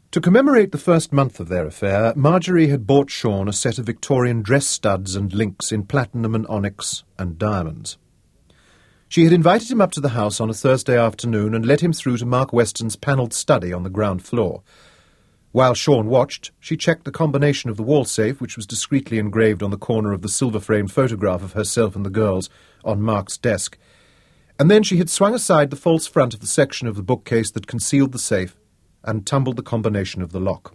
To commemorate the first month of their affair, Marjorie had bought Sean a set of Victorian dress studs and links in platinum and onyx and diamonds. She had invited him up to the house on a Thursday afternoon and led him through to Mark Weston's panelled study on the ground floor. While Sean watched, she checked the combination of the wall safe, which was discreetly engraved on the corner of the silver-framed photograph of herself and the girls on Mark's desk, and then she had swung aside the false front of the section of the bookcase that concealed the safe and tumbled the combination of the lock.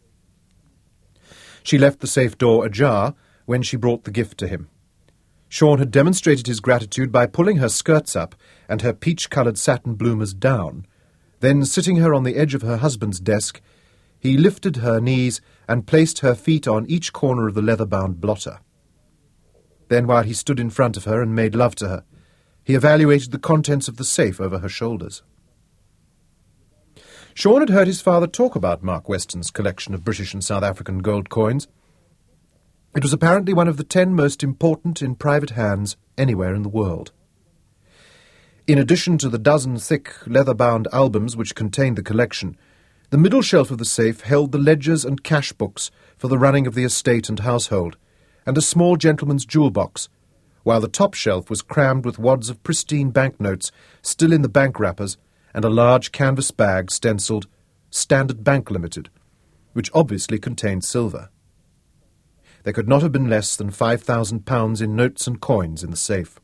She left the safe door ajar when she brought the gift to him. Sean had demonstrated his gratitude by pulling her skirts up and her peach-coloured satin bloomers down. Then, sitting her on the edge of her husband's desk, he lifted her knees and placed her feet on each corner of the leather-bound blotter. Then, while he stood in front of her and made love to her, he evaluated the contents of the safe over her shoulders. Sean had heard his father talk about Mark Weston's collection of British and South African gold coins. It was apparently one of the 10 most important in private hands anywhere in the world. In addition to the dozen thick leather-bound albums which contained the collection, the middle shelf of the safe held the ledgers and cash books for the running of the estate and household, and a small gentleman's jewel box, while the top shelf was crammed with wads of pristine banknotes still in the bank wrappers and a large canvas bag stencilled Standard Bank Limited, which obviously contained silver. There could not have been less than £5,000 in notes and coins in the safe.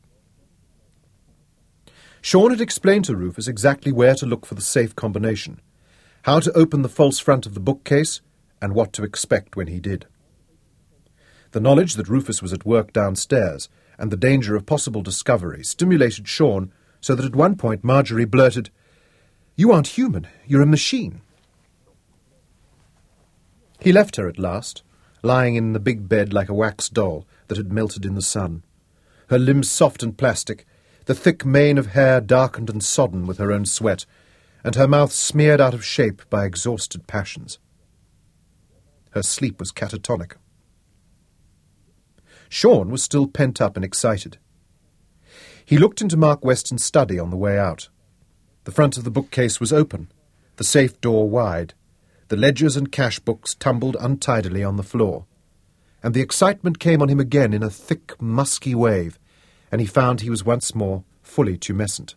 Sean had explained to Rufus exactly where to look for the safe combination, how to open the false front of the bookcase, and what to expect when he did. The knowledge that Rufus was at work downstairs and the danger of possible discovery stimulated Sean so that at one point Marjorie blurted, "You aren't human, you're a machine." He left her at last, lying in the big bed like a wax doll that had melted in the sun, her limbs soft and plastic, the thick mane of hair darkened and sodden with her own sweat, and her mouth smeared out of shape by exhausted passions. Her sleep was catatonic. Sean was still pent up and excited. He looked into Mark Weston's study on the way out. The front of the bookcase was open, the safe door wide, the ledgers and cash books tumbled untidily on the floor, and the excitement came on him again in a thick, musky wave, and he found he was once more fully tumescent.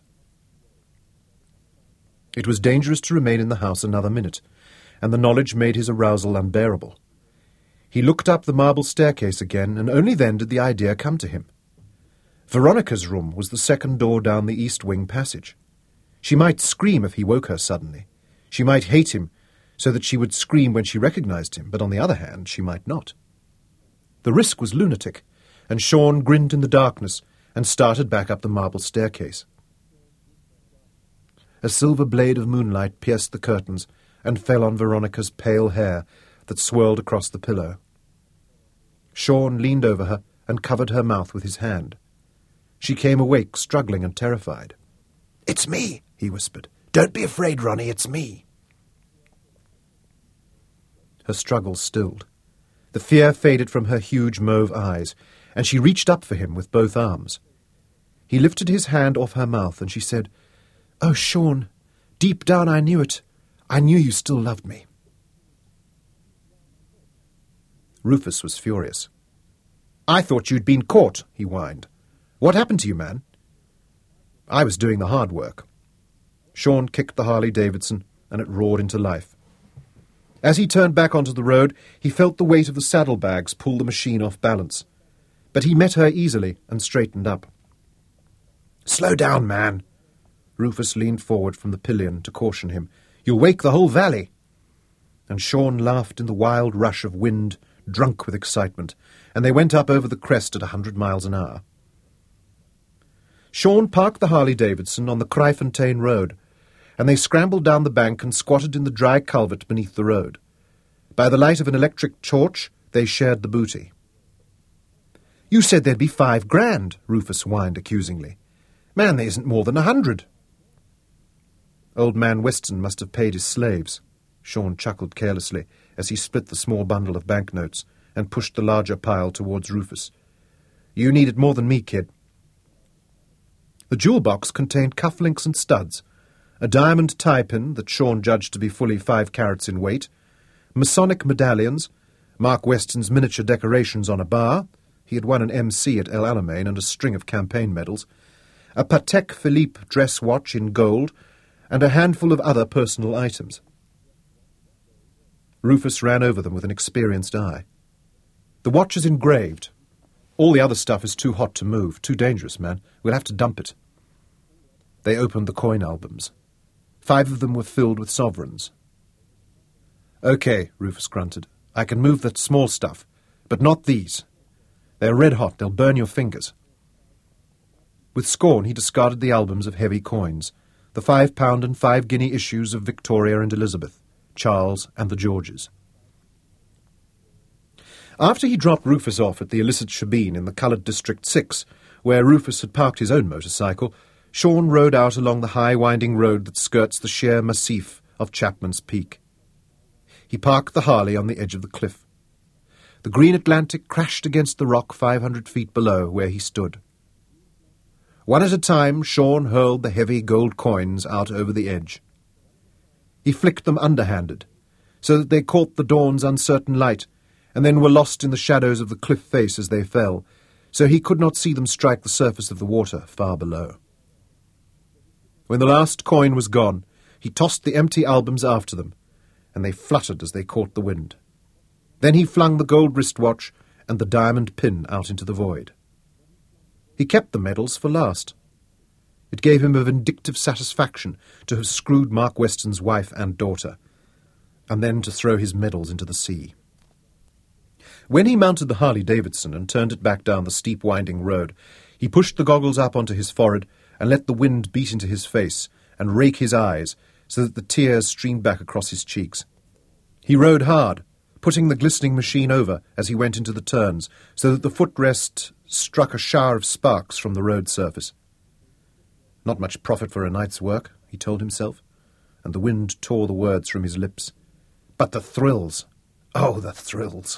It was dangerous to remain in the house another minute, and the knowledge made his arousal unbearable. He looked up the marble staircase again, and only then did the idea come to him. Veronica's room was the second door down the east wing passage. She might scream if he woke her suddenly. She might hate him, so that she would scream when she recognized him, but on the other hand, she might not. The risk was lunatic, and Sean grinned in the darkness and started back up the marble staircase. A silver blade of moonlight pierced the curtains and fell on Veronica's pale hair that swirled across the pillow. Sean leaned over her and covered her mouth with his hand. She came awake, struggling and terrified. "It's me," he whispered. "Don't be afraid, Ronnie, it's me." Her struggles stilled. The fear faded from her huge mauve eyes, and she reached up for him with both arms. He lifted his hand off her mouth, and she said, "Oh, Sean, deep down I knew it. I knew you still loved me." Rufus was furious. "I thought you'd been caught," he whined. "What happened to you, man?" "I was doing the hard work." Sean kicked the Harley-Davidson, and it roared into life. As he turned back onto the road, he felt the weight of the saddlebags pull the machine off balance. But he met her easily and straightened up. "Slow down, man." Rufus leaned forward from the pillion to caution him. "You'll wake the whole valley." And Sean laughed in the wild rush of wind, drunk with excitement, and they went up over the crest at 100 miles an hour. Sean parked the Harley-Davidson on the Kraaifontein Road, and they scrambled down the bank and squatted in the dry culvert beneath the road. By the light of an electric torch, they shared the booty. "You said there'd be $5,000, Rufus whined accusingly. "Man, there isn't more than 100. Old man Weston must have paid his slaves. Sean chuckled carelessly as he split the small bundle of banknotes and pushed the larger pile towards Rufus. "You need it more than me, kid." The jewel box contained cufflinks and studs, a diamond tie pin that Sean judged to be fully 5 carats in weight, Masonic medallions, Mark Weston's miniature decorations on a bar — he had won an MC at El Alamein and a string of campaign medals — a Patek Philippe dress watch in gold, and a handful of other personal items. Rufus ran over them with an experienced eye. "The watch is engraved. All the other stuff is too hot to move. Too dangerous, man. We'll have to dump it." They opened the coin albums. 5 of them were filled with sovereigns. "OK," Rufus grunted. "I can move that small stuff, but not these. They're red-hot. They'll burn your fingers." With scorn he discarded the albums of heavy coins, the £5 and 5 guinea issues of Victoria and Elizabeth, Charles and the Georges. After he dropped Rufus off at the illicit shebeen in the coloured District 6, where Rufus had parked his own motorcycle, Sean rode out along the high winding road that skirts the sheer massif of Chapman's Peak. He parked the Harley on the edge of the cliff. The green Atlantic crashed against the rock 500 feet below where he stood. One at a time, Sean hurled the heavy gold coins out over the edge. He flicked them underhanded, so that they caught the dawn's uncertain light, and then were lost in the shadows of the cliff face as they fell, so he could not see them strike the surface of the water far below. When the last coin was gone, he tossed the empty albums after them, and they fluttered as they caught the wind. Then he flung the gold wristwatch and the diamond pin out into the void. He kept the medals for last. It gave him a vindictive satisfaction to have screwed Mark Weston's wife and daughter, and then to throw his medals into the sea. When he mounted the Harley-Davidson and turned it back down the steep winding road, he pushed the goggles up onto his forehead and let the wind beat into his face and rake his eyes so that the tears streamed back across his cheeks. He rode hard, putting the glistening machine over as he went into the turns so that the footrest struck a shower of sparks from the road surface. Not much profit for a night's work, he told himself, and the wind tore the words from his lips. But the thrills! Oh, the thrills!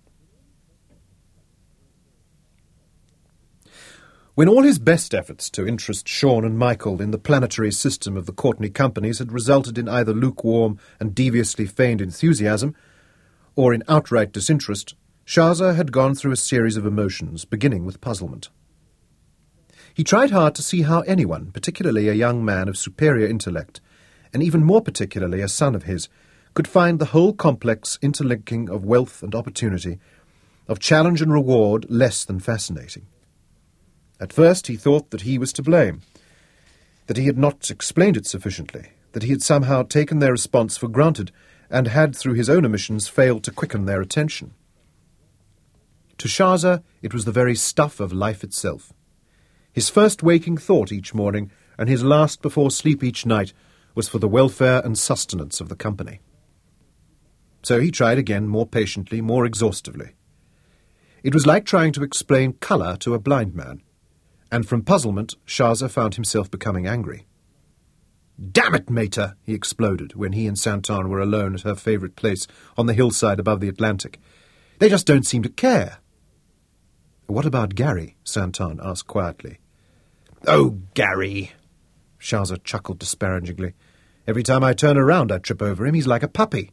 When all his best efforts to interest Sean and Michael in the planetary system of the Courtenay companies had resulted in either lukewarm and deviously feigned enthusiasm, or in outright disinterest, Shaza had gone through a series of emotions, beginning with puzzlement. He tried hard to see how anyone, particularly a young man of superior intellect, and even more particularly a son of his, could find the whole complex interlinking of wealth and opportunity, of challenge and reward, less than fascinating. At first he thought that he was to blame, that he had not explained it sufficiently, that he had somehow taken their response for granted and had, through his own omissions, failed to quicken their attention. To Shaza it was the very stuff of life itself. His first waking thought each morning and his last before sleep each night was for the welfare and sustenance of the company. So he tried again, more patiently, more exhaustively. It was like trying to explain colour to a blind man, and from puzzlement Shaza found himself becoming angry. "Damn it, Mater!" he exploded when he and Santon were alone at her favourite place on the hillside above the Atlantic. "They just don't seem to care." "What about Gary?" Santon asked quietly. "Oh, Gary!" Shaza chuckled disparagingly. "Every time I turn around I trip over him. He's like a puppy."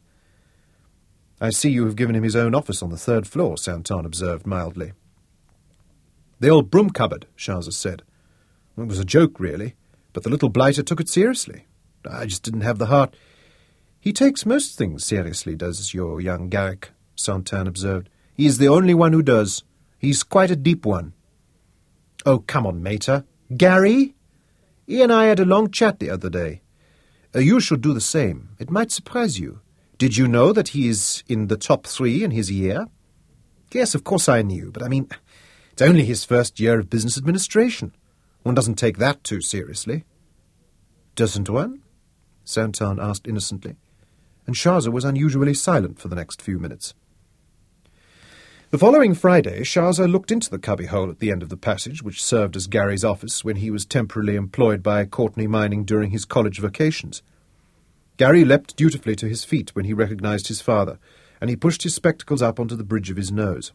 "I see you have given him his own office on the 3rd floor," Santon observed mildly. "The old broom cupboard," Shaza said. "It was a joke, really, but the little blighter took it seriously. I just didn't have the heart." "He takes most things seriously, does your young Garrick," Santon observed. "He is the only one who does. He's quite a deep one." "Oh, come on, Mater. Gary? He and I had a long chat the other day. You should do the same. It might surprise you. Did you know that he is in the top 3 in his year?" "Yes, of course I knew, but I mean, it's only his first year of business administration. One doesn't take that too seriously." "Doesn't one?" Santon asked innocently, and Shaza was unusually silent for the next few minutes. The following Friday, Shaza looked into the cubbyhole at the end of the passage, which served as Gary's office when he was temporarily employed by Courtenay Mining during his college vacations. Gary leapt dutifully to his feet when he recognized his father, and he pushed his spectacles up onto the bridge of his nose.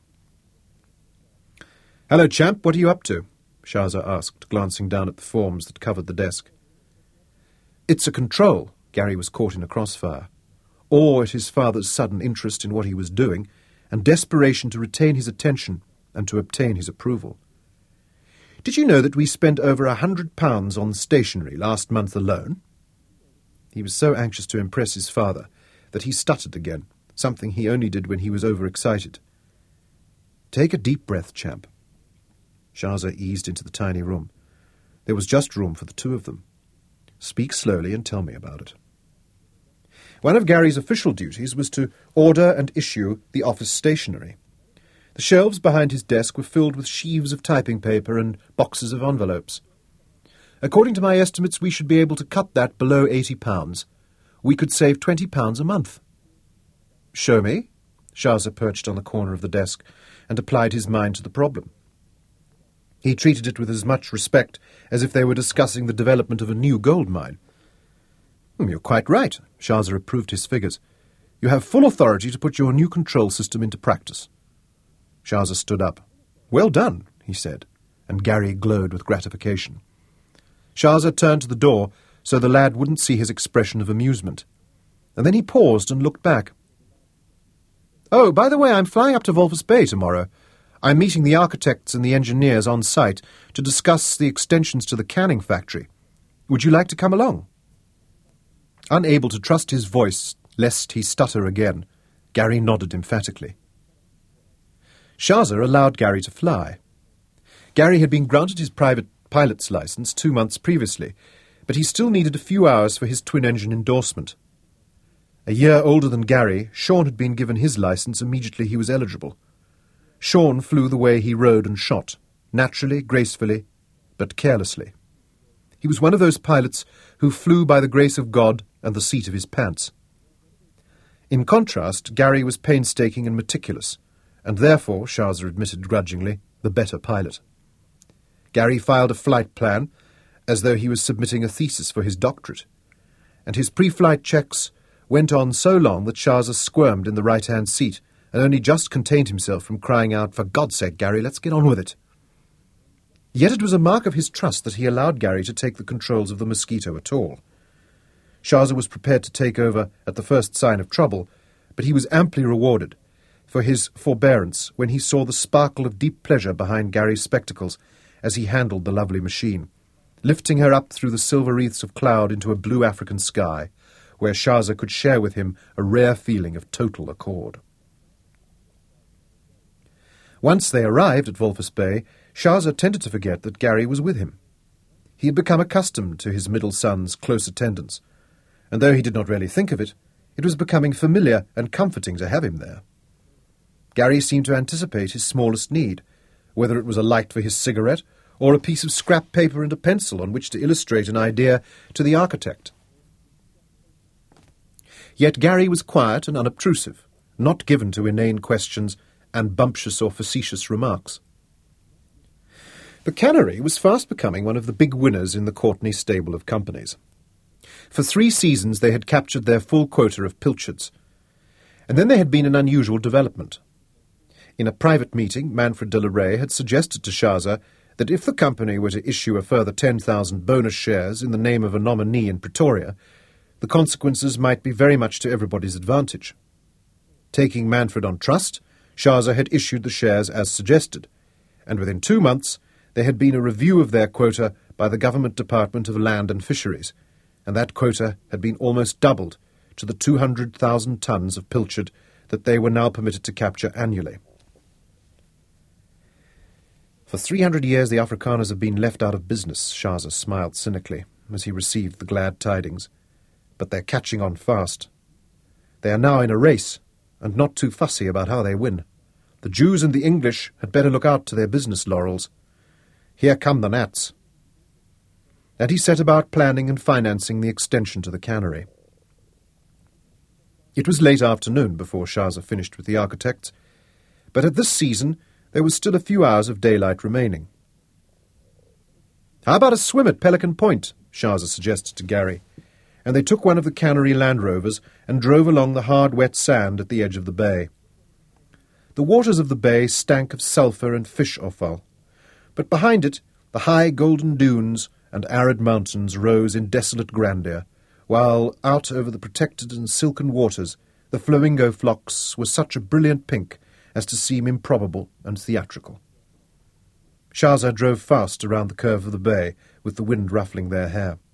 "Hello, champ, what are you up to?" Shaza asked, glancing down at the forms that covered the desk. "It's a control." Gary was caught in a crossfire. awe at his father's sudden interest in what he was doing, and desperation to retain his attention and to obtain his approval. "Did you know that we spent over £100 on stationery last month alone?" He was so anxious to impress his father that he stuttered again, something he only did when he was overexcited. "Take a deep breath, champ." Shahza eased into the tiny room. There was just room for the two of them. "Speak slowly and tell me about it." One of Gary's official duties was to order and issue the office stationery. The shelves behind his desk were filled with sheaves of typing paper and boxes of envelopes. "According to my estimates, we should be able to cut that below £80. We could save £20 a month." "Show me." Shahza perched on the corner of the desk and applied his mind to the problem. He treated it with as much respect as if they were discussing the development of a new gold mine. "You're quite right," Shahza approved his figures. "You have full authority to put your new control system into practice." Shahza stood up. "Well done," he said, and Gary glowed with gratification. Shahza turned to the door so the lad wouldn't see his expression of amusement, and then he paused and looked back. "Oh, by the way, I'm flying up to Walvis Bay tomorrow. I'm meeting the architects and the engineers on site to discuss the extensions to the canning factory. Would you like to come along?" Unable to trust his voice, lest he stutter again, Gary nodded emphatically. Shahza allowed Gary to fly. Gary had been granted his private pilot's license 2 months previously, but he still needed a few hours for his twin-engine endorsement. A year older than Gary, Sean had been given his license immediately he was eligible. Sean flew the way he rode and shot, naturally, gracefully, but carelessly. He was one of those pilots who flew by the grace of God and the seat of his pants. In contrast, Gary was painstaking and meticulous, and therefore, Shahza admitted grudgingly, the better pilot. Gary filed a flight plan as though he was submitting a thesis for his doctorate, and his pre-flight checks went on so long that Shahza squirmed in the right-hand seat and only just contained himself from crying out, "For God's sake, Gary, let's get on with it." Yet it was a mark of his trust that he allowed Gary to take the controls of the Mosquito at all. Shahza was prepared to take over at the first sign of trouble, but he was amply rewarded for his forbearance when he saw the sparkle of deep pleasure behind Gary's spectacles as he handled the lovely machine, lifting her up through the silver wreaths of cloud into a blue African sky, where Shahza could share with him a rare feeling of total accord. Once they arrived at Walvis Bay, Shahza tended to forget that Gary was with him. He had become accustomed to his middle son's close attendance, and though he did not really think of it, it was becoming familiar and comforting to have him there. Gary seemed to anticipate his smallest need, whether it was a light for his cigarette or a piece of scrap paper and a pencil on which to illustrate an idea to the architect. Yet Gary was quiet and unobtrusive, not given to inane questions and bumptious or facetious remarks. The cannery was fast becoming one of the big winners in the Courtenay stable of companies. For 3 seasons they had captured their full quota of pilchards, and then there had been an unusual development. In a private meeting, Manfred de la Rey had suggested to Shahza that if the company were to issue a further 10,000 bonus shares in the name of a nominee in Pretoria, the consequences might be very much to everybody's advantage. Taking Manfred on trust, Shahza had issued the shares as suggested, and within 2 months there had been a review of their quota by the Government Department of Land and Fisheries, and that quota had been almost doubled to the 200,000 tons of pilchard that they were now permitted to capture annually. For 300 years the Afrikaners have been left out of business, Shahza smiled cynically as he received the glad tidings. But they're catching on fast. They are now in a race, and not too fussy about how they win. The Jews and the English had better look out to their business laurels. Here come the gnats. And he set about planning and financing the extension to the cannery. It was late afternoon before Shahza finished with the architects, but at this season there was still a few hours of daylight remaining. "How about a swim at Pelican Point?" Shahza suggested to Gary, and they took one of the cannery Land Rovers and drove along the hard, wet sand at the edge of the bay. The waters of the bay stank of sulphur and fish offal, but behind it the high golden dunes and arid mountains rose in desolate grandeur, while out over the protected and silken waters the flamingo flocks were such a brilliant pink as to seem improbable and theatrical. Schaza drove fast around the curve of the bay, with the wind ruffling their hair.